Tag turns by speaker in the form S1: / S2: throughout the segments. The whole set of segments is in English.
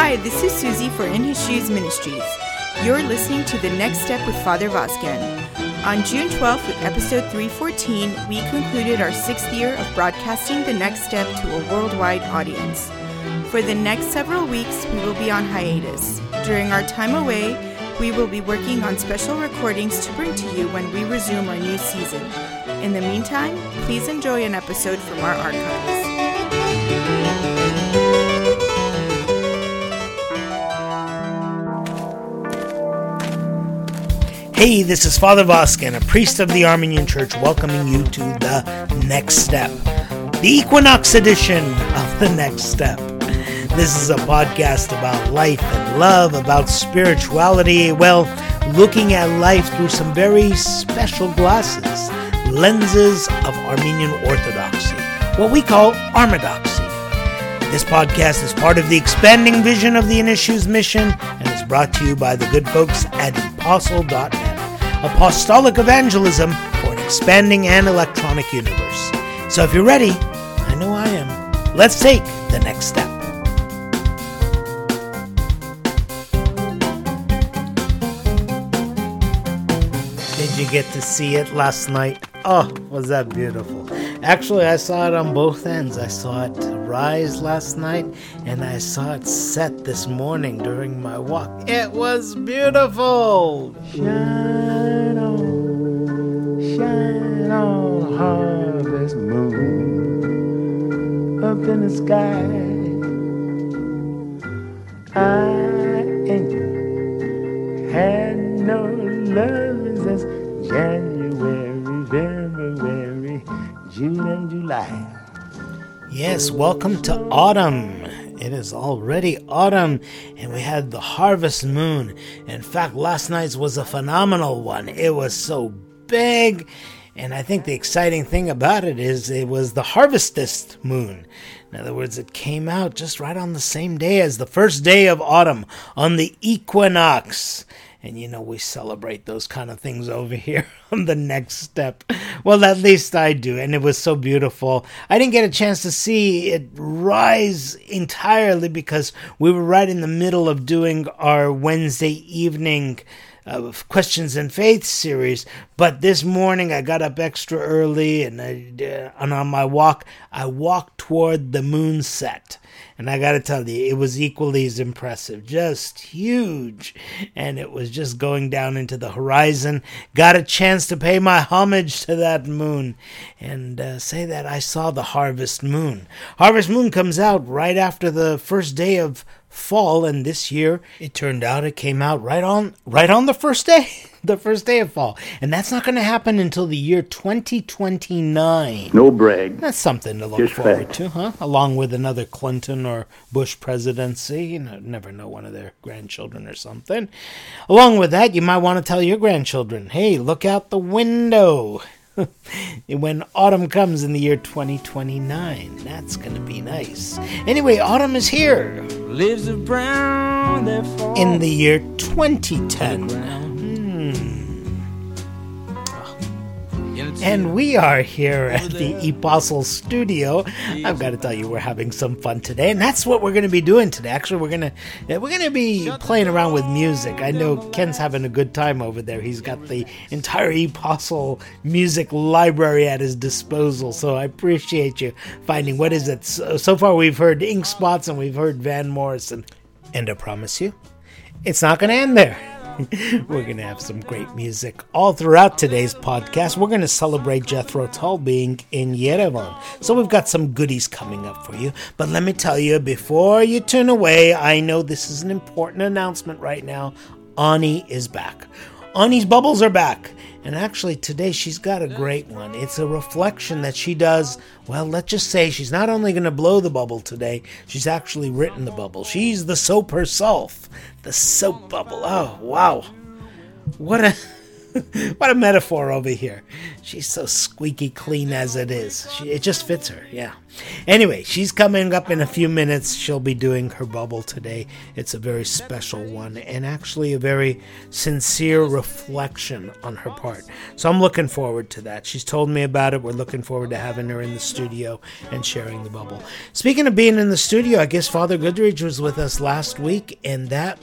S1: Hi, this is Susie for In His Shoes Ministries. You're listening to The Next Step with Father Vazquez. On June 12th, with episode 314, we concluded our 6th year of broadcasting The Next Step to a worldwide audience. For the next several weeks, we will be on hiatus. During our time away, we will be working on special recordings to bring to you when we resume our new season. In the meantime, please enjoy an episode from our archives.
S2: Hey, this is Father Vazquez, a priest of the Armenian Church, welcoming you to The Next Step, the Equinox edition of The Next Step. This is a podcast about life and love, about spirituality, looking at life through some very special glasses, lenses of Armenian Orthodoxy, what we call Armadoxy. This podcast is part of the expanding vision of the In His Shoes mission and is brought to you by the good folks at apostle.net, apostolic evangelism for an expanding and electronic universe. So if you're ready, I know I am, let's take the next step. Did you get to see it last night? Oh, was that beautiful. Actually, I saw it on both ends. I saw it rise last night, and I saw it set this morning during my walk. It was beautiful! Shine on, harvest moon, up in the sky. I ain't had no love since January, February, June and July. Yes, welcome to autumn. It is already autumn, and we had the harvest moon. In fact, last night's was a phenomenal one. It was so big, and I think the exciting thing about it is it was the harvestist moon. In other words, it came out just right on the same day as the first day of autumn, on the equinox. And you know, we celebrate those kind of things over here on The Next Step. Well, at least I do. And it was so beautiful. I didn't get a chance to see it rise entirely because we were right in the middle of doing our Wednesday evening Questions and Faith series. But this morning I got up extra early and on my walk, I walked toward the moon set. And I got to tell you, it was equally as impressive, just huge. And it was just going down into the horizon. Got a chance to pay my homage to that moon and say that I saw the harvest moon. Harvest moon comes out right after the first day of fall, and this year it turned out it came out right on the first day. The first day of fall. And that's not going to happen until the year 2029.
S3: No brag.
S2: That's something to look forward to, huh? Along with another Clinton or Bush presidency. You know, never know, one of their grandchildren or something. Along with that, you might want to tell your grandchildren, hey, look out the window. When autumn comes in the year 2029. That's going to be nice. Anyway, autumn is here.
S4: Leaves of brown,
S2: in the year 2010. And we are here at the Apostle Studio. I've got to tell you, we're having some fun today, and that's what we're going to be doing today. Actually, we're going to be playing around with music. I know Ken's having a good time over there. He's got the entire Apostle music library at his disposal, so I appreciate you finding, what is it? So far, we've heard Ink Spots and we've heard Van Morrison, and I promise you, it's not going to end there. We're going to have some great music all throughout today's podcast. We're going to celebrate Jethro Tull being in Yerevan. So we've got some goodies coming up for you. But let me tell you, before you turn away, I know this is an important announcement right now. Ani is back. Ani's bubbles are back. And actually today she's got a great one. It's a reflection that she does. Well, let's just say she's not only going to blow the bubble today, she's actually written the bubble. She's the soap herself. The soap bubble. Oh, wow. What a metaphor over here. She's so squeaky clean as it is. It just fits her, yeah. Anyway, she's coming up in a few minutes. She'll be doing her bubble today. It's a very special one and actually a very sincere reflection on her part. So I'm looking forward to that. She's told me about it. We're looking forward to having her in the studio and sharing the bubble. Speaking of being in the studio, I guess Father Goodridge was with us last week, and that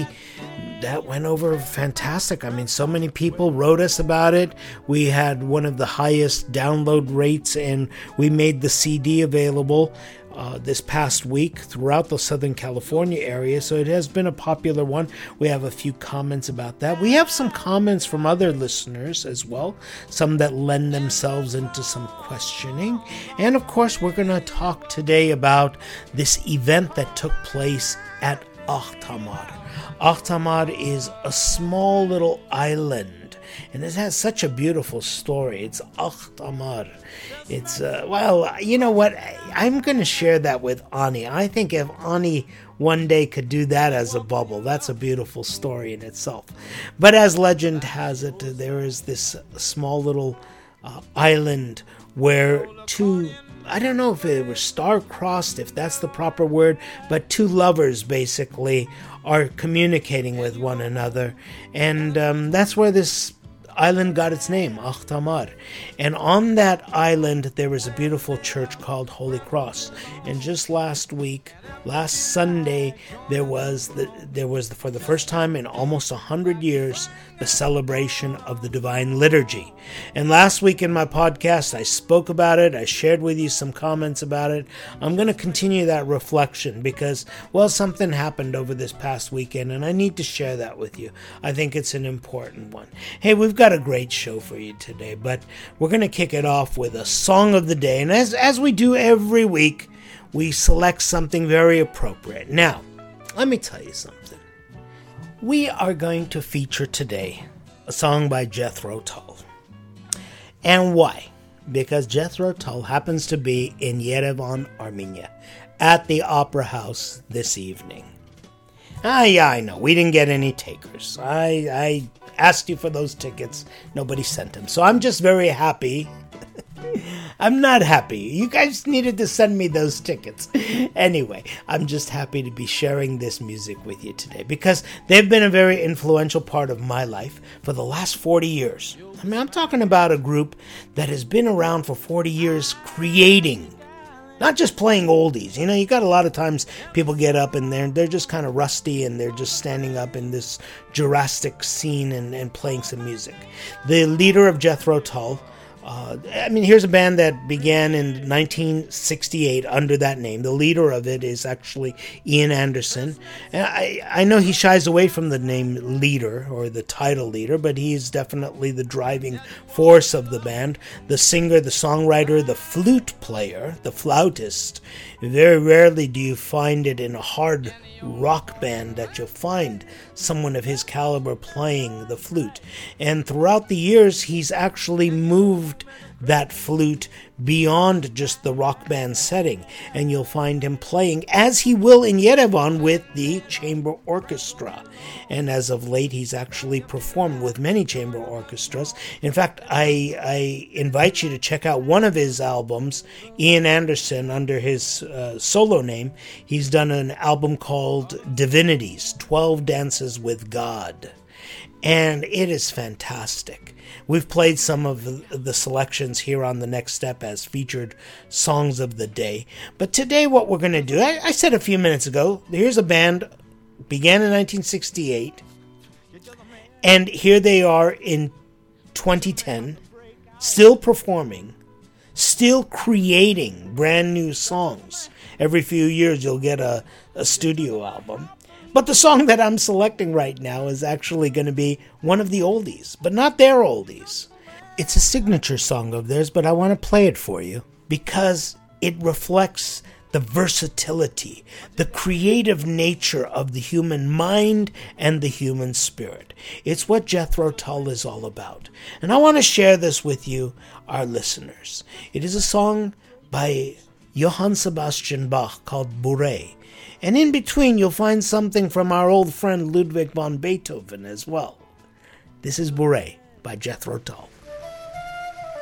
S2: went over fantastic. I mean, so many people wrote us about it. We had one of the highest download rates, and we made the CD available this past week throughout the Southern California area, so it has been a popular one. We have a few comments about that. We have some comments from other listeners as well, some that lend themselves into some questioning. And of course, we're going to talk today about this event that took place at Akhtamar. Akhtamar is a small little island, and it has such a beautiful story. It's Akhtamar. It's, well, you know what? I'm going to share that with Ani. I think if Ani one day could do that as a bubble, that's a beautiful story in itself. But as legend has it, there is this small little island where I don't know if it was star-crossed, if that's the proper word, but two lovers basically are communicating with one another. And that's where this island got its name, Akhtamar. And on that island, there was a beautiful church called Holy Cross. And just last Sunday, there was for the first time in almost 100 years, the celebration of the Divine Liturgy. And last week in my podcast, I spoke about it. I shared with you some comments about it. I'm going to continue that reflection because, well, something happened over this past weekend, and I need to share that with you. I think it's an important one. Hey, we've got a great show for you today, but we're going to kick it off with a song of the day. And as we do every week, we select something very appropriate. Now, let me tell you something. We are going to feature today a song by Jethro Tull. And why? Because Jethro Tull happens to be in Yerevan, Armenia, at the Opera House this evening. Yeah, I know. We didn't get any takers. I asked you for those tickets. Nobody sent them. So I'm just very happy. I'm not happy. You guys needed to send me those tickets. Anyway, I'm just happy to be sharing this music with you today because they've been a very influential part of my life for the last 40 years. I mean, I'm talking about a group that has been around for 40 years creating, not just playing oldies. You know, you got a lot of times people get up and they're just kind of rusty and they're just standing up in this Jurassic scene and playing some music. The leader of Jethro Tull, here's a band that began in 1968 under that name. The leader of it is actually Ian Anderson. And I know he shies away from the name leader or the title leader, but he is definitely the driving force of the band. The singer, the songwriter, the flute player, the flautist. Very rarely do you find it in a hard rock band that you'll find someone of his caliber playing the flute. And throughout the years, he's actually moved that flute beyond just the rock band setting, and you'll find him playing, as he will in Yerevan, with the chamber orchestra. And as of late, he's actually performed with many chamber orchestras. In fact, I invite you to check out one of his albums, Ian Anderson, under his solo name. He's done an album called Divinities, 12 Dances with God. And it is fantastic. We've played some of the selections here on The Next Step as featured songs of the day. But today what we're going to do, I said a few minutes ago, here's a band, began in 1968, and here they are in 2010, still performing, still creating brand new songs. Every few years you'll get a studio album. But the song that I'm selecting right now is actually going to be one of the oldies, but not their oldies. It's a signature song of theirs, but I want to play it for you because it reflects the versatility, the creative nature of the human mind and the human spirit. It's what Jethro Tull is all about. And I want to share this with you, our listeners. It is a song by Johann Sebastian Bach called Bourrée. And in between, you'll find something from our old friend Ludwig van Beethoven as well. This is Bourrée by Jethro Tull.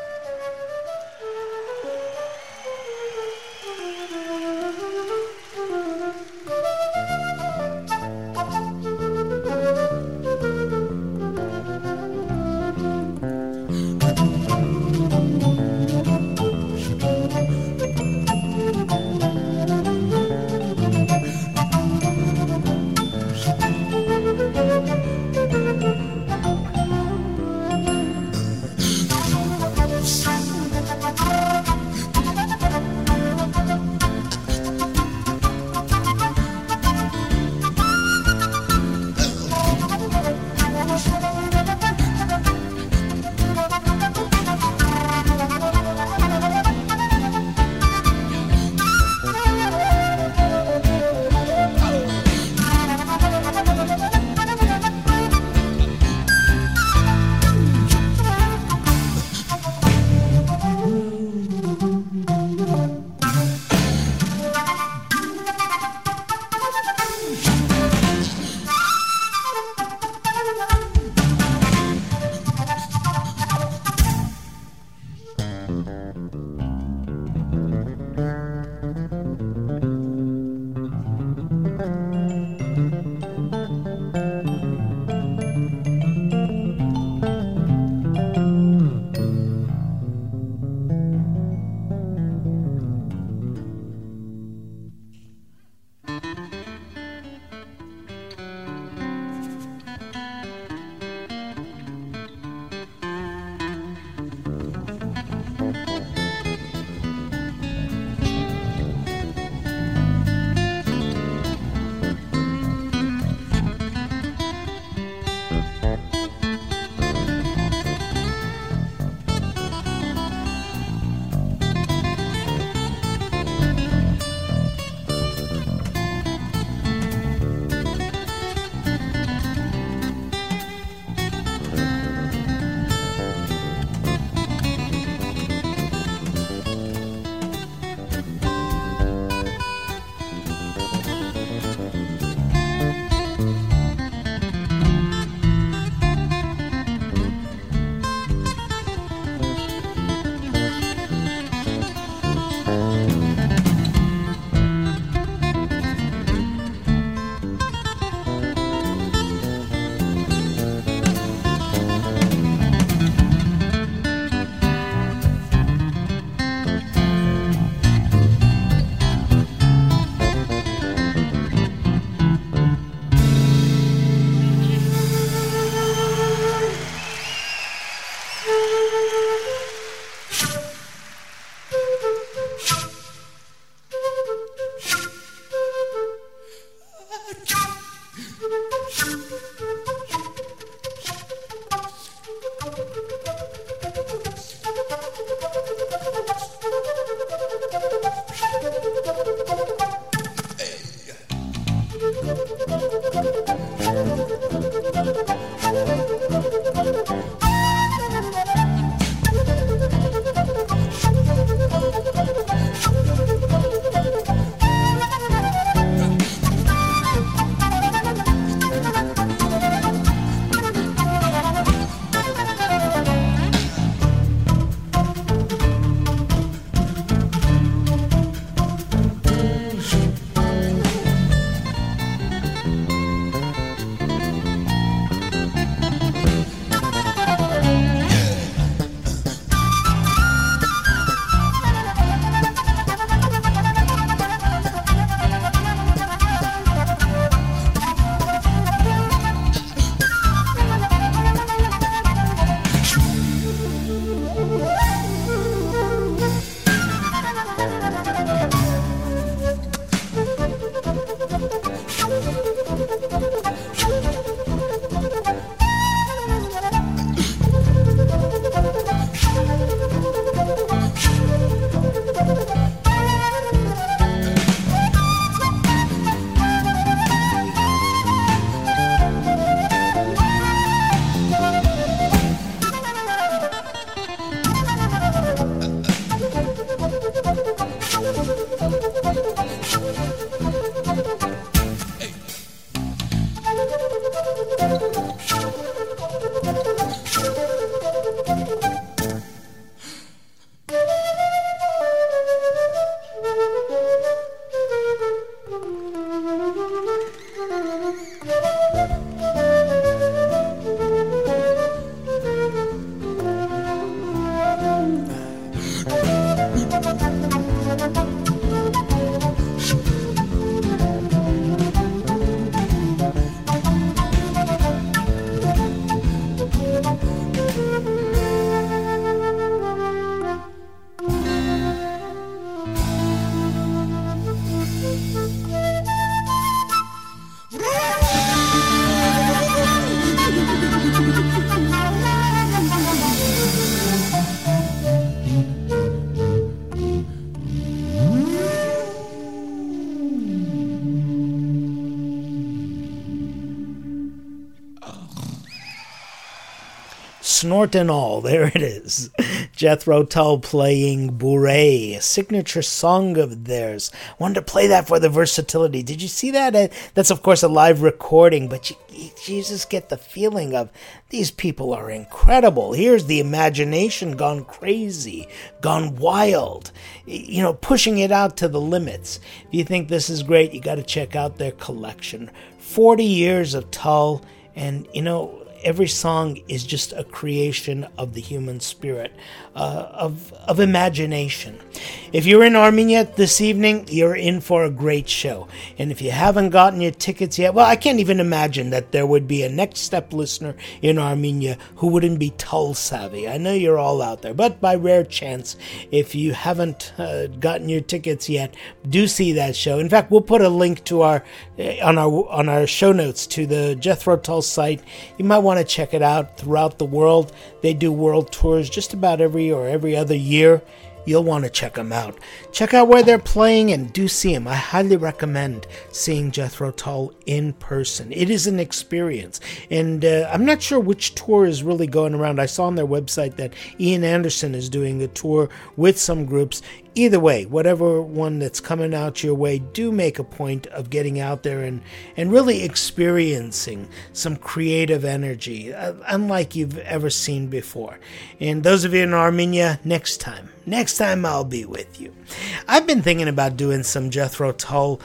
S3: snort and all, there it is. Jethro Tull playing Bourrée, a signature song of theirs. Wanted to play that for the versatility. Did you see that? That's, of course, a live recording, but you just get the feeling of these people are incredible. Here's the imagination gone crazy, gone wild, pushing it out to the limits. If you think this is great, you got to check out their collection. 40 years of Tull, and, every song is just a creation of the human spirit, of imagination. If you're in Armenia this evening, you're in for a great show. And if you haven't gotten your tickets yet, well, I can't even imagine that there would be a Next Step listener in Armenia who wouldn't be Tull savvy. I know you're all out there, but by rare chance, if you haven't gotten your tickets yet, do see that show. In fact, we'll put a link to on our show notes to the Jethro Tull site. You might want to check it out. Throughout the world, they do world tours just about every other year. You'll want to check them out. Check out where they're playing and do see them. I highly recommend seeing Jethro Tull in person. It is an experience. And I'm not sure which tour is really going around. I saw on their website that Ian Anderson is doing a tour with some groups. Either way, whatever one that's coming out your way, do make a point of getting out there and really experiencing some creative energy, unlike you've ever seen before. And those of you in Armenia, next time I'll be with you. I've been thinking about doing some Jethro Tull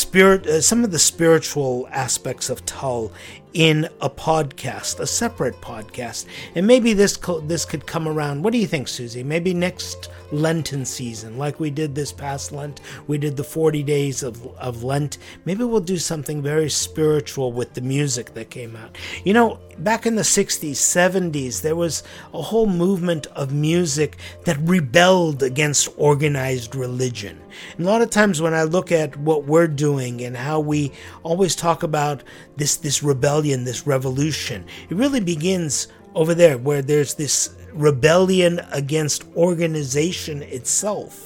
S3: some of the spiritual aspects of Tull in a podcast, a separate podcast. And maybe this could come around. What do you think, Susie? Maybe next Lenten season, like we did this past Lent. We did the 40 days of Lent. Maybe we'll do something very spiritual with the music that came out. Back in the 60s, 70s, there was a whole movement of music that rebelled against organized religion. And a lot of times when I look at what we're doing and how we always talk about this rebellion, this revolution, it really begins over there where there's this rebellion against organization itself.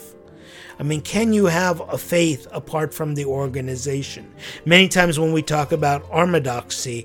S3: I mean, can you have a faith apart from the organization? Many times when we talk about orthodoxy,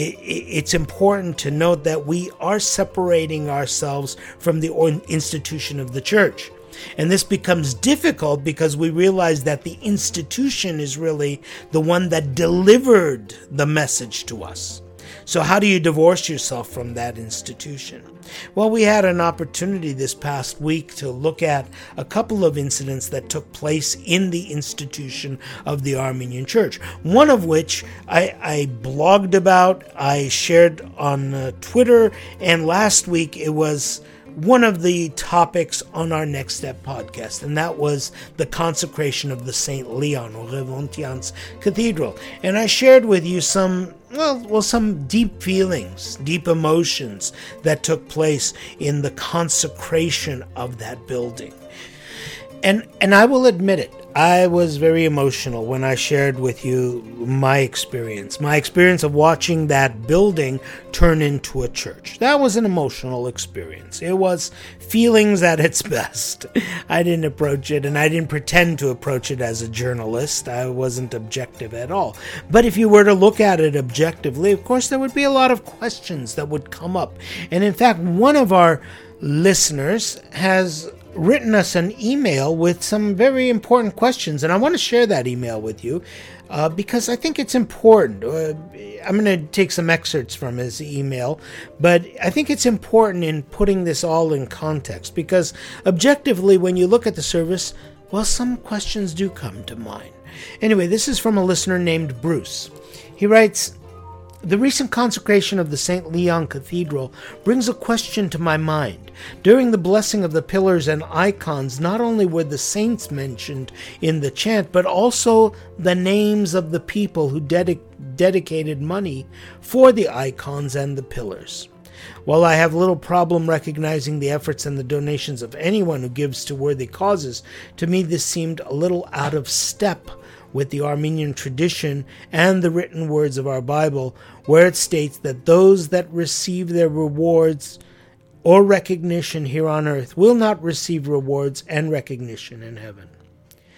S3: it's important to note that we are separating ourselves from the institution of the church. And this becomes difficult because we realize that the institution is really the one that delivered the message to us. So how do you divorce yourself from that institution? Well, we had an opportunity this past week to look at a couple of incidents that took place in the institution of the Armenian Church. One of which I blogged about, I shared on Twitter, and last week it was one of the topics on our Next Step podcast, and that was the consecration of the St. Leon, or Remontians Cathedral. And I shared with you some deep feelings, deep emotions that took place in the consecration of that building. And I will admit it, I was very emotional when I shared with you my experience of watching that building turn into a church. That was an emotional experience. It was feelings at its best. I didn't approach it, and I didn't pretend to approach it as a journalist. I wasn't objective at all. But if you were to look at it objectively, of course, there would be a lot of questions that would come up. And in fact, one of our listeners has written us an email with some very important questions, and I want to share that email with you because I think it's important. I'm going to take some excerpts from his email, but I think it's important in putting this all in context because objectively, when you look at the service, well, some questions do come to mind. Anyway, this is from a listener named Bruce. He writes, "The recent consecration of the St. Leon Cathedral brings a question to my mind. During the blessing of the pillars and icons, not only were the saints mentioned in the chant, but also the names of the people who dedicated money for the icons and the pillars. While I have little problem recognizing the efforts and the donations of anyone who gives to worthy causes, to me this seemed a little out of step with the Armenian tradition and the written words of our Bible, where it states that those that receive their rewards or recognition here on earth will not receive rewards and recognition in heaven."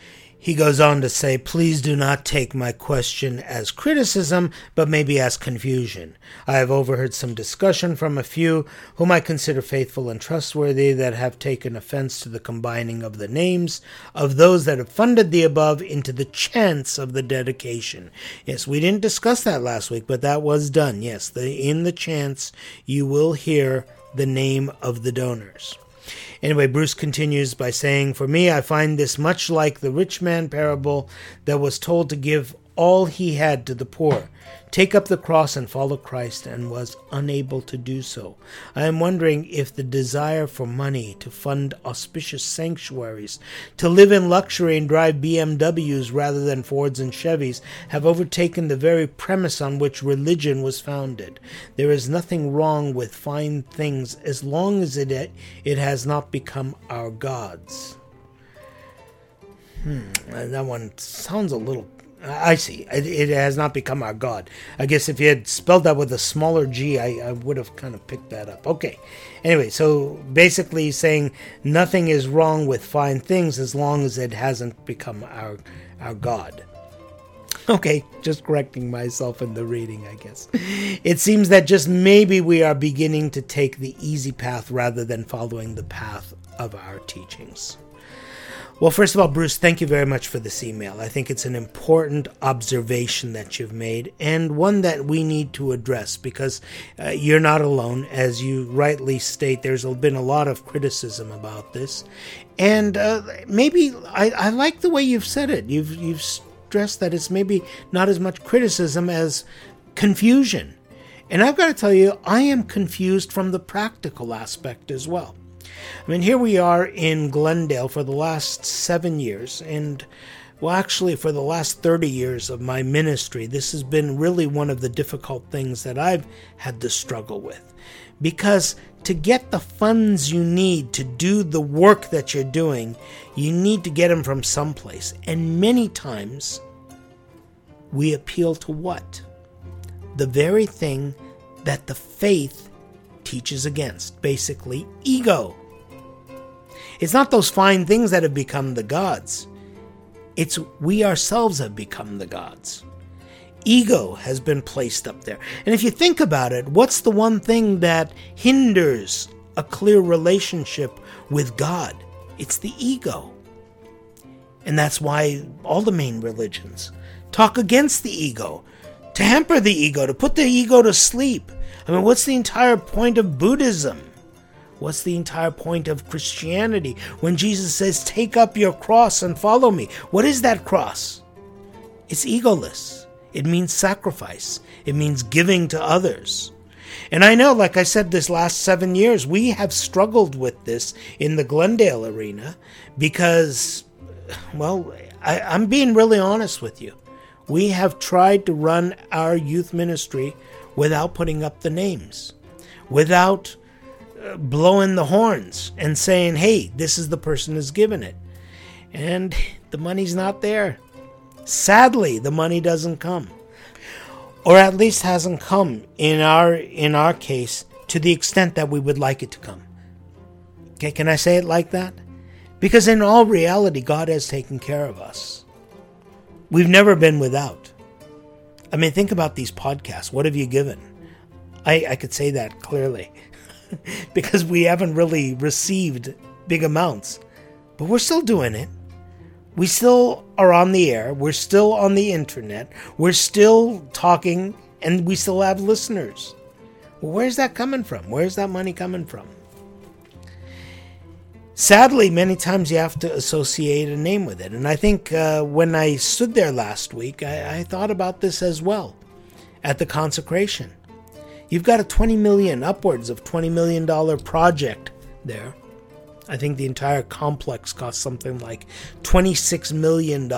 S3: He goes on to say, please do not take my question as criticism, but maybe as confusion. I have overheard some discussion from a few whom I consider faithful and trustworthy that have taken offense to the combining of the names of those that have funded the above into the chants of the dedication. Yes, we didn't discuss that last week, but that was done. Yes, in the chants you will hear the name of the donors. Anyway, Bruce continues by saying, for me, I find this much like the rich man parable that was told to give all he had to the poor, take up the cross and follow Christ, and was unable to do so. I am wondering if the desire for money to fund auspicious sanctuaries, to live in luxury and drive BMWs rather than Fords and Chevys, have overtaken the very premise on which religion was founded. There is nothing wrong with fine things as long as it has not become our gods. That one sounds a little... I see. It has not become our God. I guess if you had spelled that with a smaller G, I would have kind of picked that up. Okay. Anyway, so basically saying nothing is wrong with fine things as long as it hasn't become our God. Okay, just correcting myself in the reading, I guess. It seems that just maybe we are beginning to take the easy path rather than following the path of our teachings. Well, first of all, Bruce, thank you very much for this email. I think it's an important observation that you've made, and one that we need to address, because you're not alone. As you rightly state, there's been a lot of criticism about this, and maybe I like the way you've said it. You've stressed that it's maybe not as much criticism as confusion. And I've got to tell you, I am confused from the practical aspect as well. I mean, here we are in Glendale for the last 7 years, and, well, actually for the last 30 years of my ministry, this has been really one of the difficult things that I've had to struggle with. Because to get the funds you need to do the work that you're doing, you need to get them from someplace. And many times, we appeal to what? The very thing that the faith teaches against, basically ego. It's not those fine things that have become the gods. It's we ourselves have become the gods. Ego has been placed up there. And if you think about it, what's the one thing that hinders a clear relationship with God? It's the ego. And that's why all the main religions talk against the ego, to hamper the ego, to put the ego to sleep. I mean, what's the entire point of Buddhism? What's the entire point of Christianity when Jesus says, take up your cross and follow me? What is that cross? It's egoless. It means sacrifice. It means giving to others. And I know, like I said, this last 7 years, we have struggled with this in the Glendale arena because, well, I'm being really honest with you. We have tried to run our youth ministry without putting up the names, without blowing the horns and saying, hey, this is the person who's given it. And the money's not there. Sadly, the money doesn't come. Or at least hasn't come in our case to the extent that we would like it to come. Okay, can I say it like that? Because in all reality, God has taken care of us. We've never been without. I mean, think about these podcasts. What have you given? I could say that clearly. Because we haven't really received big amounts. But we're still doing it. We still are on the air. We're still on the internet. We're still talking, and we still have listeners. Well, where's that coming from? Where's that money coming from? Sadly, many times you have to associate a name with it. And I think when I stood there last week, I thought about this as well at the consecration. You've got upwards of $20 million project there. I think the entire complex cost something like $26 million.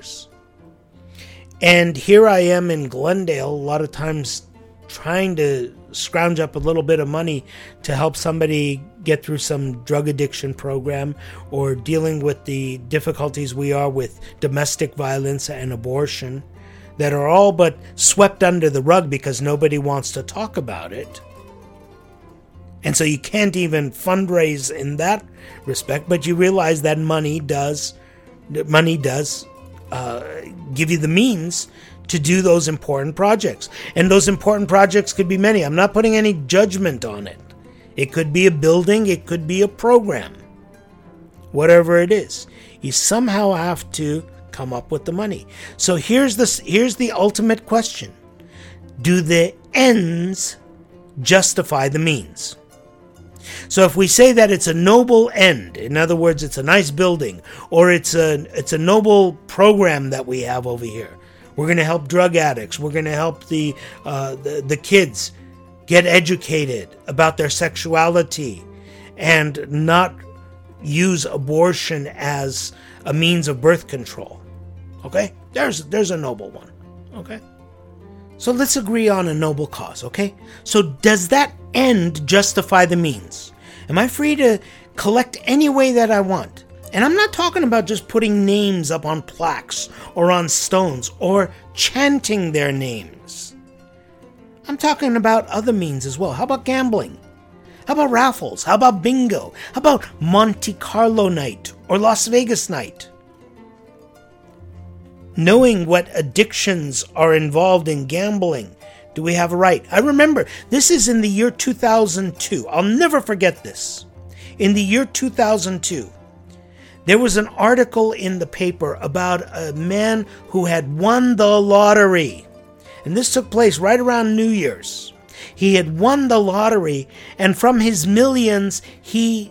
S3: And here I am in Glendale, a lot of times trying to scrounge up a little bit of money to help somebody get through some drug addiction program or dealing with the difficulties we are with domestic violence and abortion that are all but swept under the rug because nobody wants to talk about it. And so you can't even fundraise in that respect, but you realize that money does give you the means to do those important projects. And those important projects could be many. I'm not putting any judgment on it. It could be a building, it could be a program. Whatever it is, you somehow have to come up with the money. So here's the ultimate question. Do the ends justify the means? So if we say that it's a noble end, in other words, it's a nice building, or it's a noble program that we have over here. We're going to help drug addicts. We're going to help the kids get educated about their sexuality and not use abortion as a means of birth control. Okay? There's a noble one. Okay? So let's agree on a noble cause, okay? So does that end justify the means? Am I free to collect any way that I want? And I'm not talking about just putting names up on plaques or on stones or chanting their names. I'm talking about other means as well. How about gambling? How about raffles? How about bingo? How about Monte Carlo night or Las Vegas night? Knowing what addictions are involved in gambling, do we have a right? I remember, this is in the year 2002. I'll never forget this. In the year 2002, there was an article in the paper about a man who had won the lottery. And this took place right around New Year's. He had won the lottery, and from his millions, he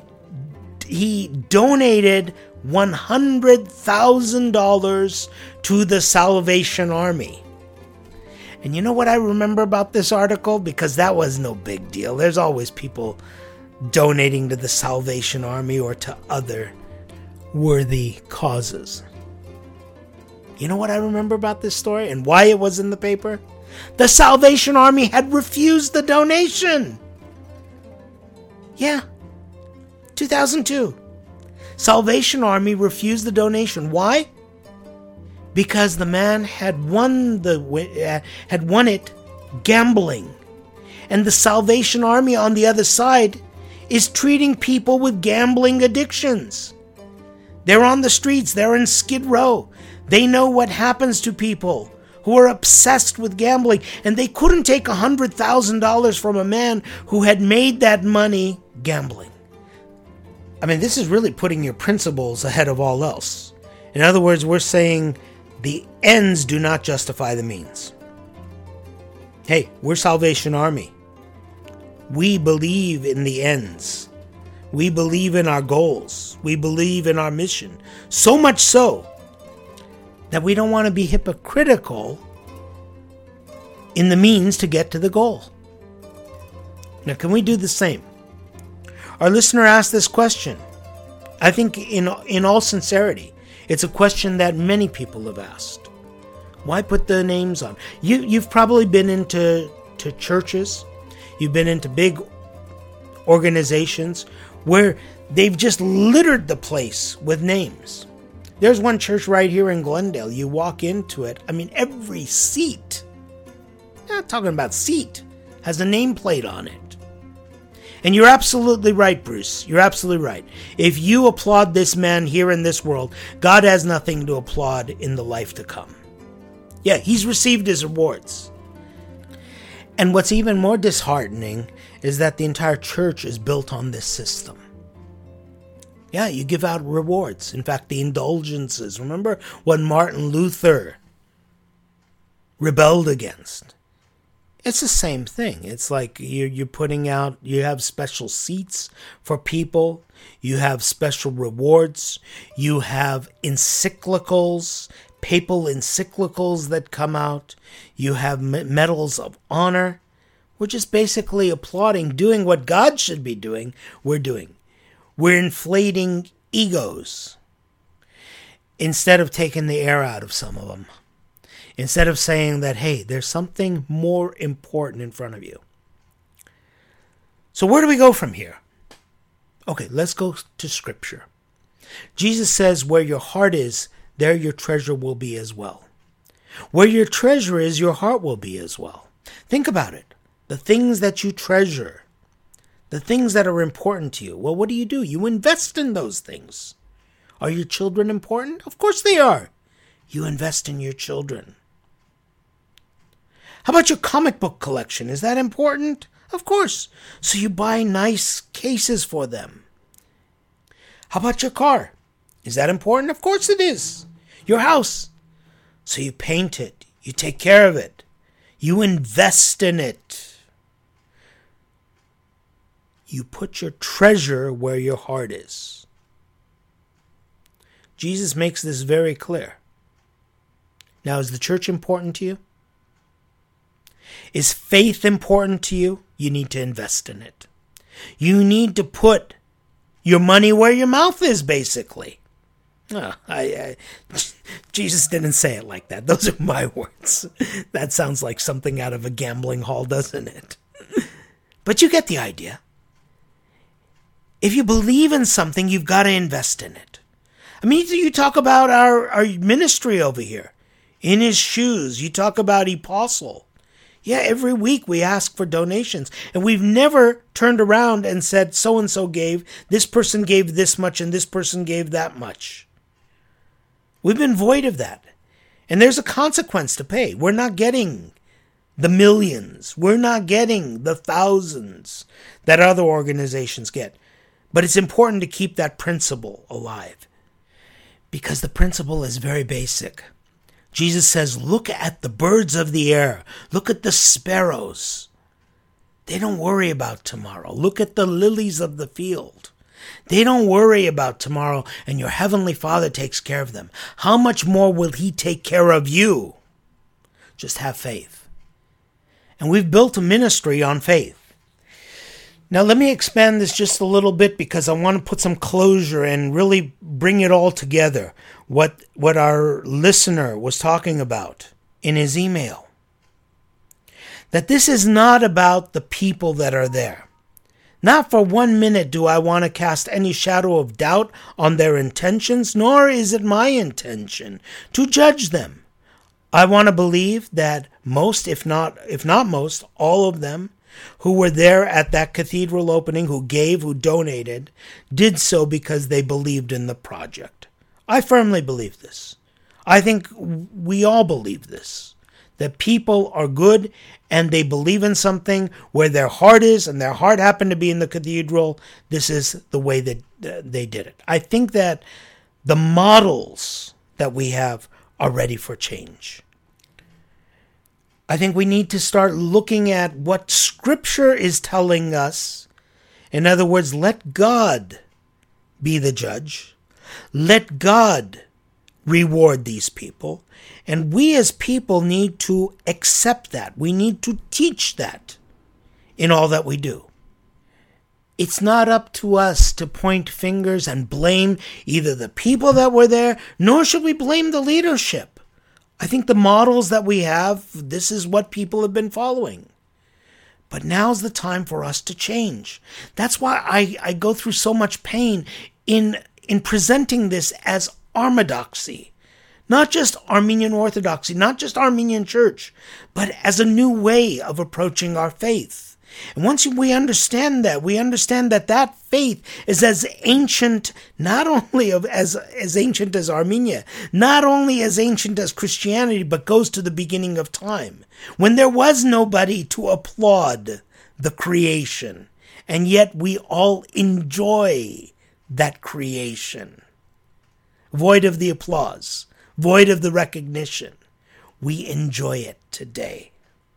S3: donated $100,000 to the Salvation Army. And you know what I remember about this article? Because that was no big deal. There's always people donating to the Salvation Army or to other worthy causes. You know what I remember about this story and why it was in the paper? The Salvation Army had refused the donation. Yeah, 2002. Salvation Army refused the donation. Why? Because the man had won it gambling. And the Salvation Army on the other side is treating people with gambling addictions. They're on the streets, they're in Skid Row. They know what happens to people who are obsessed with gambling, and they couldn't take $100,000 from a man who had made that money gambling. I mean, this is really putting your principles ahead of all else. In other words, we're saying the ends do not justify the means. Hey, we're Salvation Army. We believe in the ends. We believe in our goals. We believe in our mission. So much so that we don't want to be hypocritical in the means to get to the goal. Now, can we do the same? Our listener asked this question. I think in all sincerity, it's a question that many people have asked. Why put the names on? You've probably been into churches. You've been into big organizations where they've just littered the place with names. There's one church right here in Glendale. You walk into it, I mean, every seat, not talking about seat, has a nameplate on it. And you're absolutely right, Bruce. You're absolutely right. If you applaud this man here in this world, God has nothing to applaud in the life to come. Yeah, he's received his rewards. And what's even more disheartening is that the entire church is built on this system. Yeah, you give out rewards. In fact, the indulgences. Remember what Martin Luther rebelled against? It's the same thing. It's like you're putting out, you have special seats for people. You have special rewards. You have encyclicals, papal encyclicals that come out. You have medals of honor. We're just basically applauding, doing what God should be doing, we're doing. We're inflating egos instead of taking the air out of some of them. Instead of saying that, hey, there's something more important in front of you. So where do we go from here? Okay, let's go to Scripture. Jesus says, where your heart is, there your treasure will be as well. Where your treasure is, your heart will be as well. Think about it. The things that you treasure, the things that are important to you. Well, what do? You invest in those things. Are your children important? Of course they are. You invest in your children. How about your comic book collection? Is that important? Of course. So you buy nice cases for them. How about your car? Is that important? Of course it is. Your house. So you paint it. You take care of it. You invest in it. You put your treasure where your heart is. Jesus makes this very clear. Now, is the church important to you? Is faith important to you? You need to invest in it. You need to put your money where your mouth is, basically. Jesus didn't say it like that. Those are my words. That sounds like something out of a gambling hall, doesn't it? But you get the idea. If you believe in something, you've got to invest in it. I mean, you talk about our ministry over here. In His Shoes, you talk about Apostle. Yeah, every week we ask for donations. And we've never turned around and said, so-and-so gave, this person gave this much, and this person gave that much. We've been void of that. And there's a consequence to pay. We're not getting the millions. We're not getting the thousands that other organizations get. But it's important to keep that principle alive. Because the principle is very basic. Jesus says, look at the birds of the air. Look at the sparrows. They don't worry about tomorrow. Look at the lilies of the field. They don't worry about tomorrow, and your heavenly Father takes care of them. How much more will He take care of you? Just have faith. And we've built a ministry on faith. Now let me expand this just a little bit because I want to put some closure and really bring it all together. What our listener was talking about in his email. That this is not about the people that are there. Not for 1 minute do I want to cast any shadow of doubt on their intentions, nor is it my intention to judge them. I want to believe that most, if not most, all of them who were there at that cathedral opening, who gave, who donated, did so because they believed in the project. I firmly believe this. I think we all believe this. That people are good and they believe in something where their heart is, and their heart happened to be in the cathedral. This is the way that they did it. I think that the models that we have are ready for change. I think we need to start looking at what Scripture is telling us. In other words, let God be the judge. Let God reward these people. And we as people need to accept that. We need to teach that in all that we do. It's not up to us to point fingers and blame either the people that were there, nor should we blame the leadership. I think the models that we have, this is what people have been following. But now's the time for us to change. That's why I go through so much pain in presenting this as Armadoxy. Not just Armenian Orthodoxy, not just Armenian Church, but as a new way of approaching our faith. And once we understand that that faith is as ancient, not only as ancient as Armenia, not only as ancient as Christianity, but goes to the beginning of time, when there was nobody to applaud the creation, and yet we all enjoy that creation. Void of the applause, void of the recognition. We enjoy it today.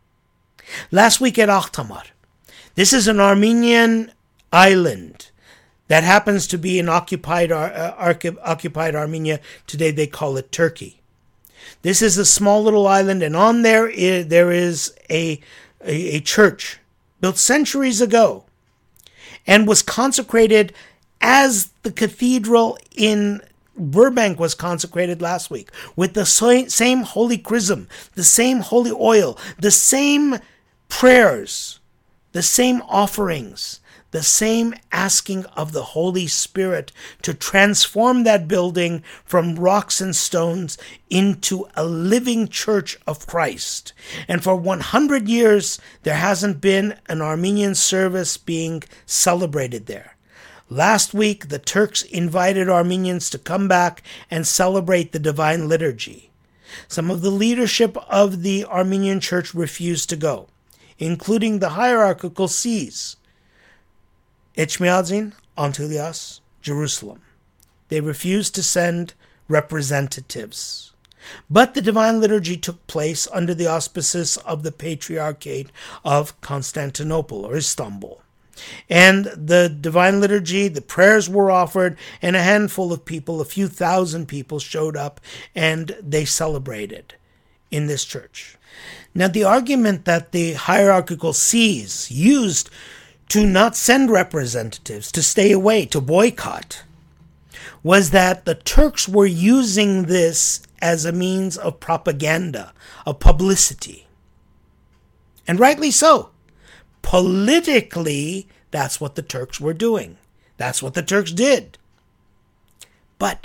S3: Last week at Akhtamar, this is an Armenian island that happens to be in occupied Armenia. Today they call it Turkey. This is a small little island, and on there is a church built centuries ago and was consecrated as the cathedral in Burbank was consecrated last week, with the same holy chrism, the same holy oil, the same prayers, the same offerings, the same asking of the Holy Spirit to transform that building from rocks and stones into a living church of Christ. And for 100 years, there hasn't been an Armenian service being celebrated there. Last week, the Turks invited Armenians to come back and celebrate the Divine Liturgy. Some of the leadership of the Armenian Church refused to go, including the hierarchical sees, Etchmiadzin, Antelias, Jerusalem. They refused to send representatives. But the Divine Liturgy took place under the auspices of the Patriarchate of Constantinople or Istanbul. And the Divine Liturgy, the prayers were offered, and a handful of people, a few thousand people showed up, and they celebrated in this church. Now, the argument that the hierarchical sees used to not send representatives, to stay away, to boycott, was that the Turks were using this as a means of propaganda, of publicity. And rightly so. Politically, that's what the Turks were doing. That's what the Turks did. But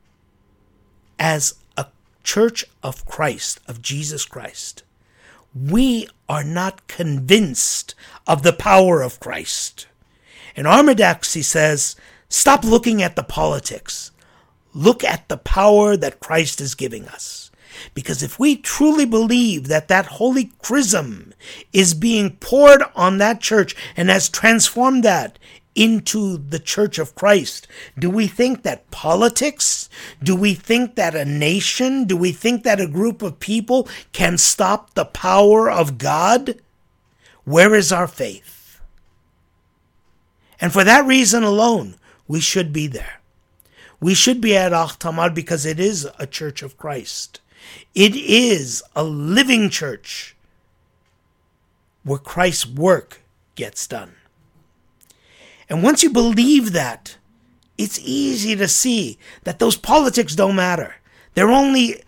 S3: as a Church of Christ, of Jesus Christ, we are not convinced of the power of Christ. And Orthodoxy says, stop looking at the politics. Look at the power that Christ is giving us. Because if we truly believe that that holy chrism is being poured on that church and has transformed that into the Church of Christ, do we think that politics, do we think that a nation, do we think that a group of people can stop the power of God? Where is our faith? And for that reason alone, we should be there. We should be at Akh Tamar because it is a Church of Christ. It is a living church where Christ's work gets done. And once you believe that, it's easy to see that those politics don't matter. They're only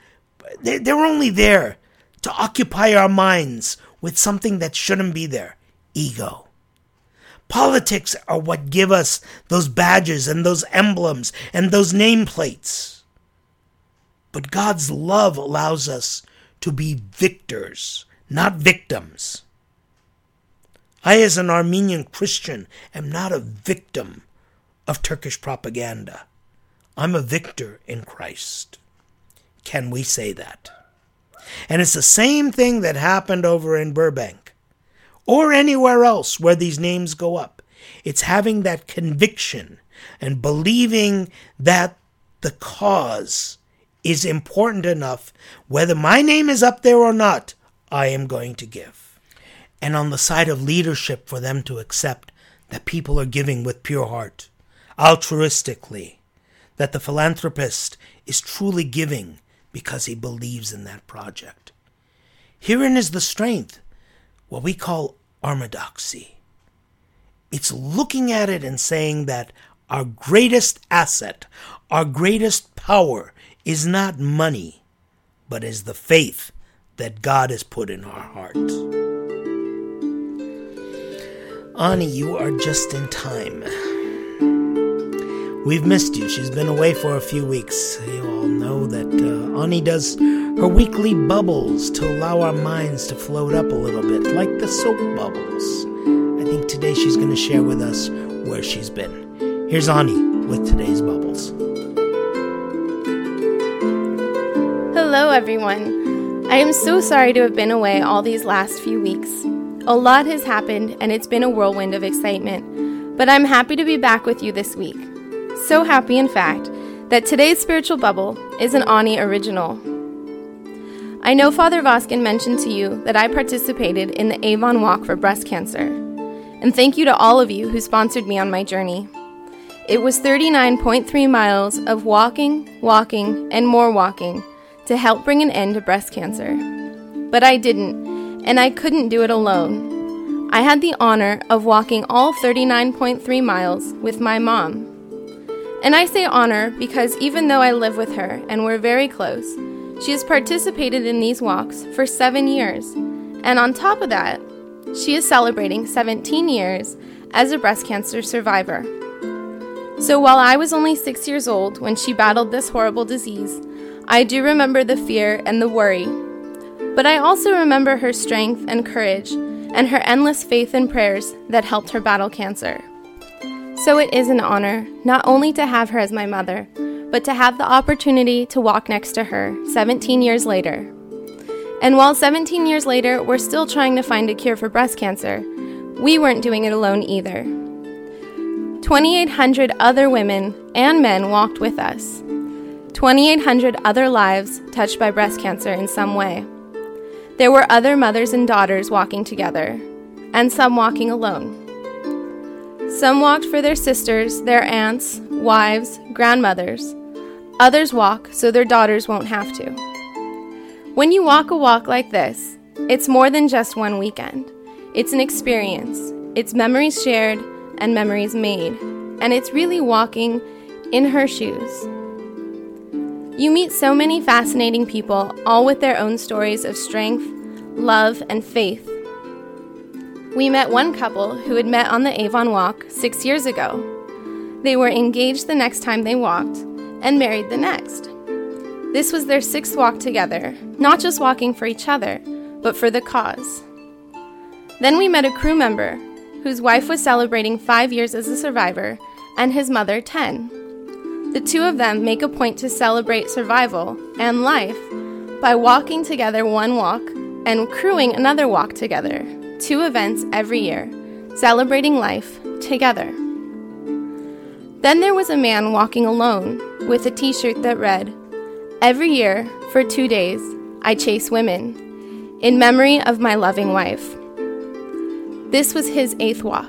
S3: there to occupy our minds with something that shouldn't be there, ego. Politics are what give us those badges and those emblems and those nameplates. But God's love allows us to be victors, not victims. I, as an Armenian Christian, am not a victim of Turkish propaganda. I'm a victor in Christ. Can we say that? And it's the same thing that happened over in Burbank or anywhere else where these names go up. It's having that conviction and believing that the cause is important enough, whether my name is up there or not, I am going to give. And on the side of leadership, for them to accept that people are giving with pure heart, altruistically, that the philanthropist is truly giving because he believes in that project. Herein is the strength, what we call orthodoxy. It's looking at it and saying that our greatest asset, our greatest power is not money, but is the faith that God has put in our heart. Ani, you are just in time. We've missed you. She's been away for a few weeks. You all know that Ani does her weekly bubbles to allow our minds to float up a little bit, like the soap bubbles. I think today she's going to share with us where she's been. Here's Ani with today's bubbles.
S5: Hello, everyone. I am so sorry to have been away all these last few weeks. A lot has happened, and it's been a whirlwind of excitement. But I'm happy to be back with you this week. So happy, in fact, that today's spiritual bubble is an Ani original. I know Father Voskin mentioned to you that I participated in the Avon Walk for breast cancer. And thank you to all of you who sponsored me on my journey. It was 39.3 miles of walking, and more walking to help bring an end to breast cancer. But I didn't, and I couldn't do it alone. I had the honor of walking all 39.3 miles with my mom. And I say honor because even though I live with her and we're very close, she has participated in these walks for 7 years. And on top of that, she is celebrating 17 years as a breast cancer survivor. So while I was only 6 years old when she battled this horrible disease, I do remember the fear and the worry. But I also remember her strength and courage and her endless faith and prayers that helped her battle cancer. So it is an honor not only to have her as my mother, but to have the opportunity to walk next to her 17 years later. And while 17 years later, we're still trying to find a cure for breast cancer, we weren't doing it alone either. 2,800 other women and men walked with us. 2,800 other lives touched by breast cancer in some way. There were other mothers and daughters walking together, and some walking alone. Some walked for their sisters, their aunts, wives, grandmothers. Others walk so their daughters won't have to. When you walk a walk like this, it's more than just one weekend. It's an experience. It's memories shared and memories made. And it's really walking in her shoes. You meet so many fascinating people, all with their own stories of strength, love, and faith. We met one couple who had met on the Avon Walk 6 years ago. They were engaged the next time they walked and married the next. This was their 6th walk together, not just walking for each other, but for the cause. Then we met a crew member whose wife was celebrating 5 years as a survivor and his mother 10. The two of them make a point to celebrate survival and life by walking together one walk and crewing another walk together, 2 events every year, celebrating life together. Then there was a man walking alone with a t-shirt that read, "Every year, for 2 days, I chase women, in memory of my loving wife." This was his 8th walk.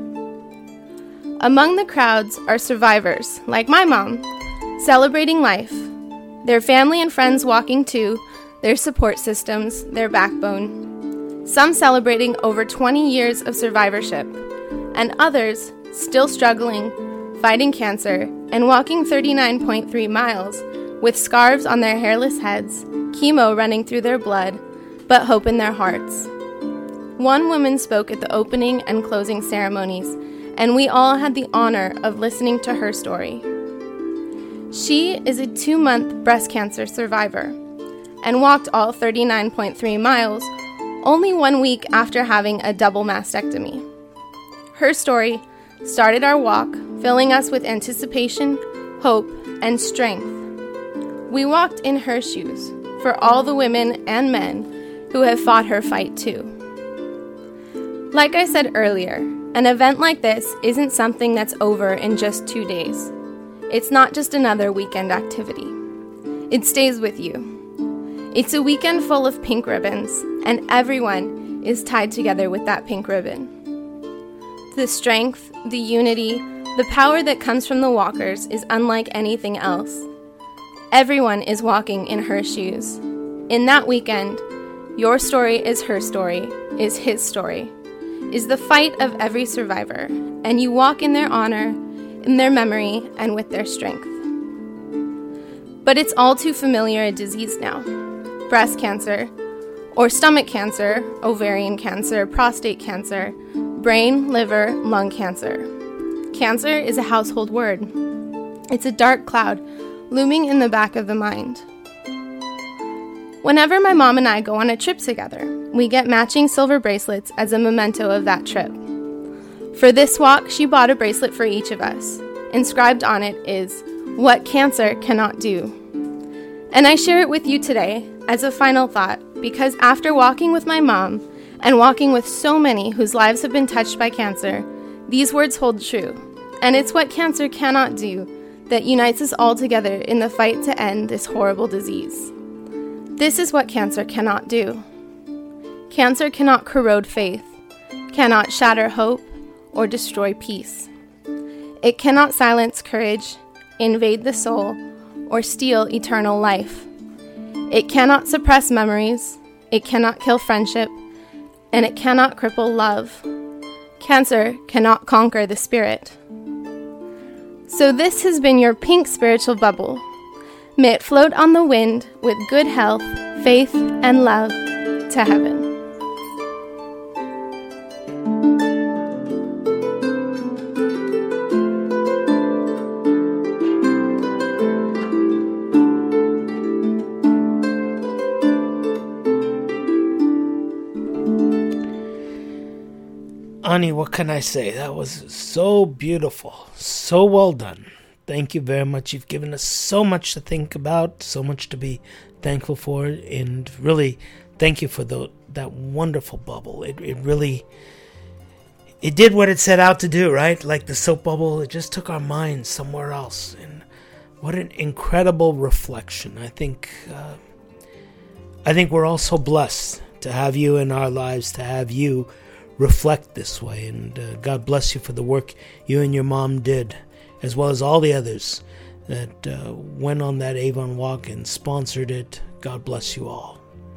S5: Among the crowds are survivors, like my mom, celebrating life, their family and friends walking too, their support systems, their backbone. Some celebrating over 20 years of survivorship, and others still struggling, fighting cancer, and walking 39.3 miles with scarves on their hairless heads, chemo running through their blood, but hope in their hearts. One woman spoke at the opening and closing ceremonies, and we all had the honor of listening to her story. She is a 2-month breast cancer survivor and walked all 39.3 miles only 1 week after having a double mastectomy. Her story started our walk, filling us with anticipation, hope, and strength. We walked in her shoes for all the women and men who have fought her fight too. Like I said earlier, an event like this isn't something that's over in just 2 days. It's not just another weekend activity. It stays with you. It's a weekend full of pink ribbons, and everyone is tied together with that pink ribbon. The strength, the unity, the power that comes from the walkers is unlike anything else. Everyone is walking in her shoes. In that weekend, your story is her story, is his story, is the fight of every survivor, and you walk in their honor, in their memory, and with their strength. But it's all too familiar a disease now. Breast cancer, or stomach cancer, ovarian cancer, prostate cancer, brain, liver, lung cancer. Cancer is a household word. It's a dark cloud looming in the back of the mind. Whenever my mom and I go on a trip together, we get matching silver bracelets as a memento of that trip. For this walk, she bought a bracelet for each of us. Inscribed on it is, "What cancer cannot do." And I share it with you today as a final thought, because after walking with my mom and walking with so many whose lives have been touched by cancer, these words hold true. And it's what cancer cannot do that unites us all together in the fight to end this horrible disease. This is what cancer cannot do. Cancer cannot corrode faith, cannot shatter hope, or destroy peace. It cannot silence courage, invade the soul, or steal eternal life. It cannot suppress memories, it cannot kill friendship, and it cannot cripple love. Cancer cannot conquer the spirit. So this has been your pink spiritual bubble. May it float on the wind with good health, faith, and love to heaven.
S3: Ani, what can I say? That was so beautiful. So well done. Thank you very much. You've given us so much to think about, so much to be thankful for, and really thank you for that wonderful bubble. It did what it set out to do, right? Like the soap bubble, it just took our minds somewhere else. And what an incredible reflection. I think we're all so blessed to have you in our lives, to have you reflect this way. And God bless you for the work you and your mom did, as well as all the others that went on that Avon walk and sponsored it. God bless you all.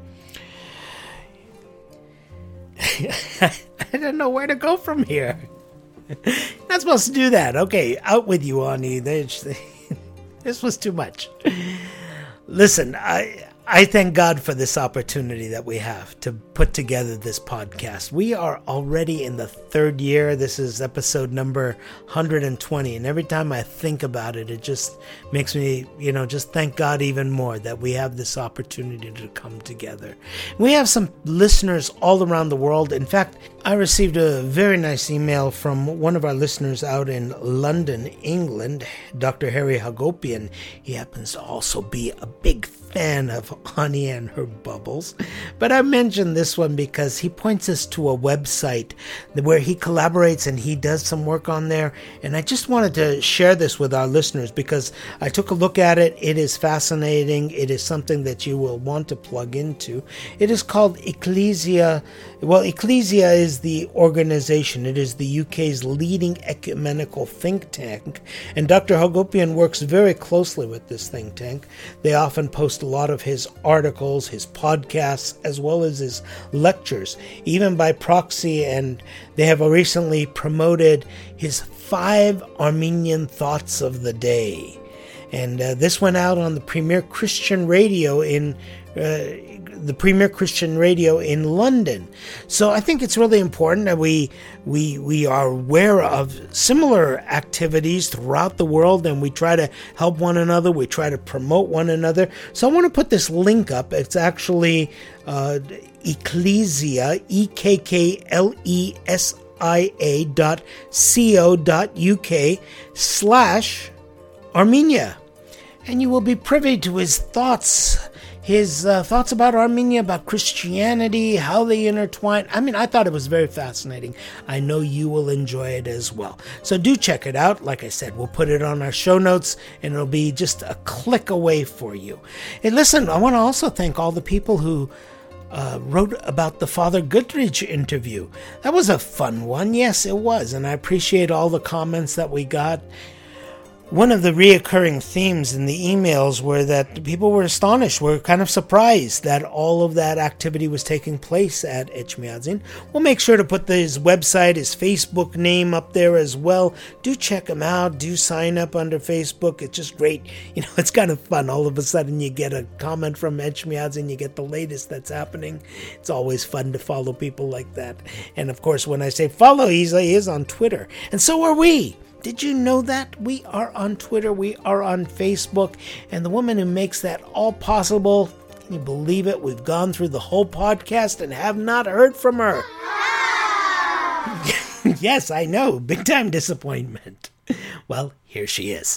S3: I don't know where to go from here. Not supposed to do that. Okay, out with you, Ani. This was too much. Listen, I thank God for this opportunity that we have to put together this podcast. We are already in the third year. This is episode number 120. And every time I think about it, it just makes me, just thank God even more that we have this opportunity to come together. We have some listeners all around the world. In fact, I received a very nice email from one of our listeners out in London, England, Dr. Harry Hagopian. He happens to also be a big fan of Ani and her bubbles. But I mentioned this one because he points us to a website where he collaborates and he does some work on there. And I just wanted to share this with our listeners because I took a look at it. It is fascinating. It is something that you will want to plug into. It is called Ecclesia. Well, Ecclesia is the organization. It is the UK's leading ecumenical think tank. And Dr. Hagopian works very closely with this think tank. They often post a lot of his articles, his podcasts, as well as his lectures, even by proxy, and they have recently promoted his 5 Armenian Thoughts of the Day. And this went out on the Premier Christian Radio in London. So I think it's really important that we are aware of similar activities throughout the world, and we try to help one another. We try to promote one another. So I want to put this link up. It's actually Ecclesia, EKKLESIA.co.uk/Armenia. And you will be privy to his thoughts about Armenia, about Christianity, how they intertwine. I mean, I thought it was very fascinating. I know you will enjoy it as well. So do check it out. Like I said, we'll put it on our show notes, and it'll be just a click away for you. And listen, I want to also thank all the people who wrote about the Father Goodridge interview. That was a fun one. Yes, it was. And I appreciate all the comments that we got. One of the reoccurring themes in the emails were that people were astonished, were kind of surprised that all of that activity was taking place at Etchmiadzin. We'll make sure to put his website, his Facebook name up there as well. Do check him out. Do sign up under Facebook. It's just great. It's kind of fun. All of a sudden you get a comment from Etchmiadzin. You get the latest that's happening. It's always fun to follow people like that. And of course, when I say follow, he is on Twitter. And so are we. Did you know that? We are on Twitter, we are on Facebook, and the woman who makes that all possible, can you believe it? We've gone through the whole podcast and have not heard from her. Yes, I know, big time disappointment. Well, here she is.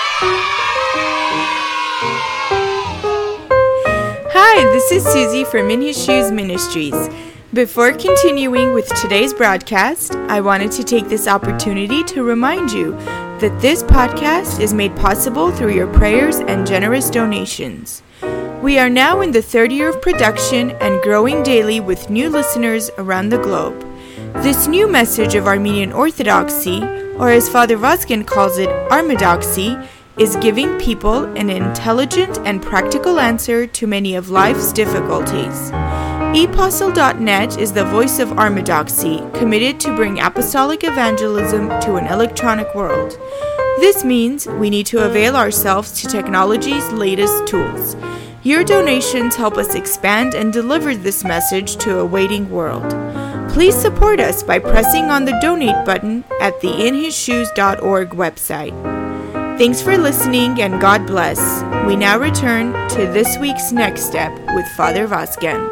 S1: Hi, this is Susie from In His Shoes Ministries. Before continuing with today's broadcast, I wanted to take this opportunity to remind you that this podcast is made possible through your prayers and generous donations. We are now in the third year of production and growing daily with new listeners around the globe. This new message of Armenian Orthodoxy, or as Father Vazgen calls it, Armedoxy, is giving people an intelligent and practical answer to many of life's difficulties. ePostle.net is the voice of Armedoxy, committed to bring apostolic evangelism to an electronic world. This means we need to avail ourselves to technology's latest tools. Your donations help us expand and deliver this message to a waiting world. Please support us by pressing on the donate button at the inhisshoes.org website. Thanks for listening, and God bless. We now return to this week's Next Step with Father Vazgen.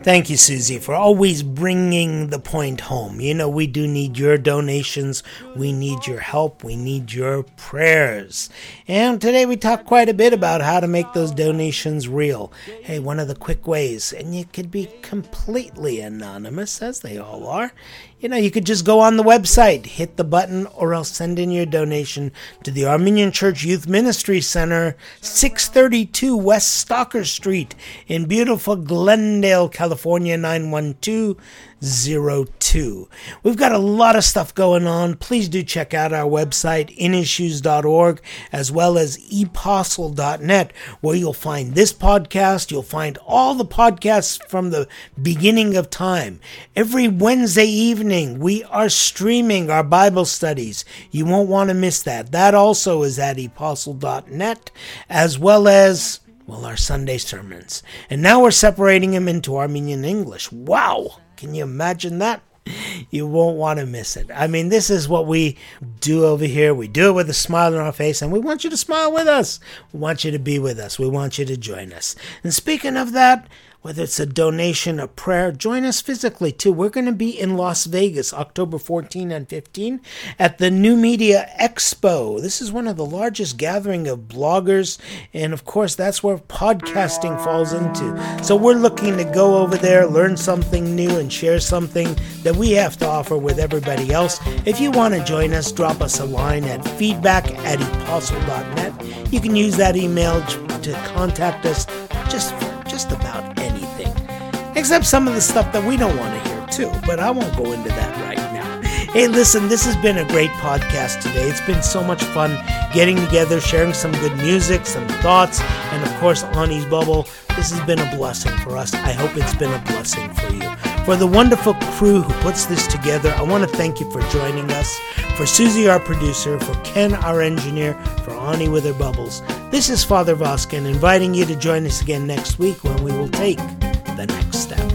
S3: Thank you, Susie, for always bringing the point home. You know, we do need your donations. We need your help. We need your prayers. And today we talked quite a bit about how to make those donations real. Hey, one of the quick ways, and you could be completely anonymous, as they all are. You know, you could just go on the website, hit the button, or else send in your donation to the Armenian Church Youth Ministry Center, 632 West Stalker Street in beautiful Glendale, California, 91202. We've got a lot of stuff going on. Please do check out our website, inhisshoes.org, as well as epostle.net, where you'll find this podcast. You'll find all the podcasts from the beginning of time. Every Wednesday evening, we are streaming our Bible studies. You won't want to miss that. That also is at epostle.net, as well as, well, our Sunday sermons. And now we're separating them into Armenian English. Wow! Can you imagine that? You won't want to miss it. I mean, this is what we do over here. We do it with a smile on our face, and we want you to smile with us. We want you to be with us. We want you to join us. And speaking of that, whether it's a donation, a prayer, join us physically too. We're going to be in Las Vegas, October 14 and 15 at the New Media Expo. This is one of the largest gathering of bloggers, and of course that's where podcasting falls into. So we're looking to go over there, learn something new, and share something that we have to offer with everybody else. If you want to join us, drop us a line at feedback@epostle.net. You can use that email to contact us just about anything, except some of the stuff that we don't want to hear too, but I won't go into that right now. Hey, listen, this has been a great podcast today. It's been so much fun getting together, sharing some good music, some thoughts, and of course, Ani's Bubble. This has been a blessing for us. I hope it's been a blessing for you. For the wonderful crew who puts this together, I want to thank you for joining us. For Susie, our producer, for Ken, our engineer, for Ani with her bubbles. This is Father Voskin inviting you to join us again next week when we will take the next step.